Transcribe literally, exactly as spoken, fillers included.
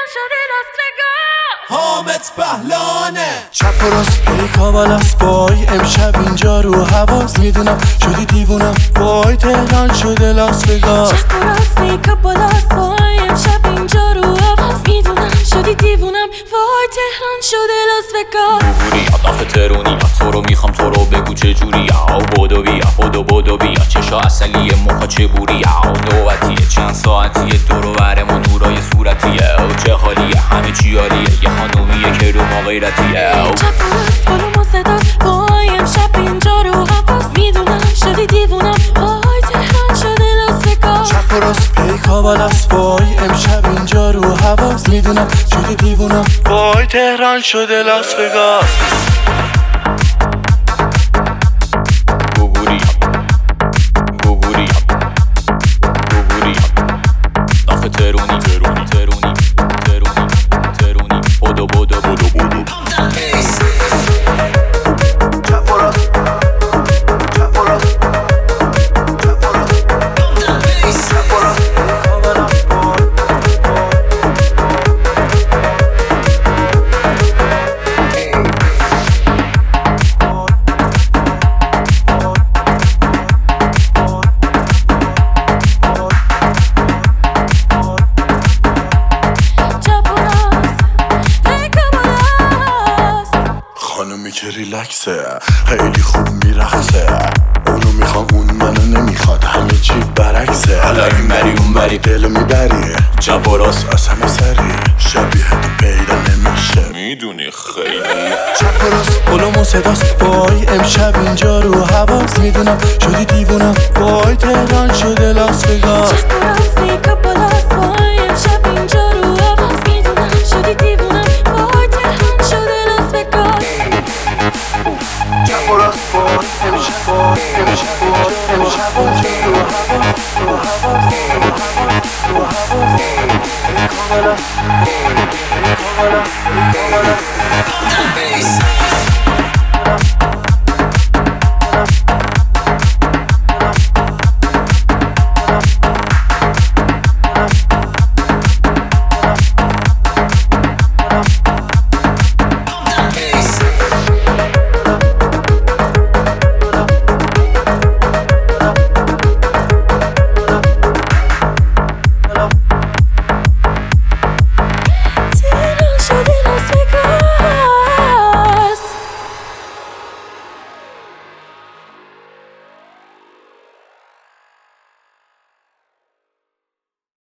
تهران شده لاس وگاس. حامد بهلانه چپ و راست پیکا و لاس وای امشب اینجا رو حواس میدونم شدی دیوونم وای تهران شده لاس وگاس. چپ و راست پیکا و لاس وای امشب اینجا رو حواس میدونم شدی دیوونم وای تهران شده لاس وگاس. بوری آداف ترونی تو رو میخوام تو رو بگو چجوری او بودو بیا بودو بودو بیا چشا اصلیه موها چه بوری او نوبتیه چند ساعتیه دورو برمون نورای صورتیه او چه حالیه همه چی عالیه یه خانومیه که رو ما غیرتیه او چپ و راست بالو و صداست وای امشب اینجا رو حواس میدونم شدی دیوونم وای تهران شده لاس وگاس. چپ و راست پیکا و لاس وای امشب اینجا رو حواس میدونم شدی دیوونم وای تهران شده لاس وگاس. گوگوری گوگوری گوگوری داف ترونی ترونی ترونی ترونی ترونی بودو بودو بودو بودو چپ و راست چپ و راست چپ و راست چپ و راست پیکا و لاس وای. خانومی که ریلکسه خیلی خوب میرقصه اونو میخوام اون منو نمیخواد همه چی برعکسه حالا این بری اون بری دلو میبری چپ و راست از همه سری شبیه تو پیدا نمیشه میدونی خیلی چپ و راست قلوم و صداست وای امشب اینجا رو حواس میدونم شدی دیوونم وای تهران شده لاس وگاس. چپ و راست پیکا و لاس وای امشب اینجا رو حواس میدونم شدی دیوونم وای تهران شده لاس وگاس. چپ و راست وای امشب وای امشب وای امشب وای رو حواس رو حواس رو حواس پیکا و لاس پیکا و لاس پیکا و لاس.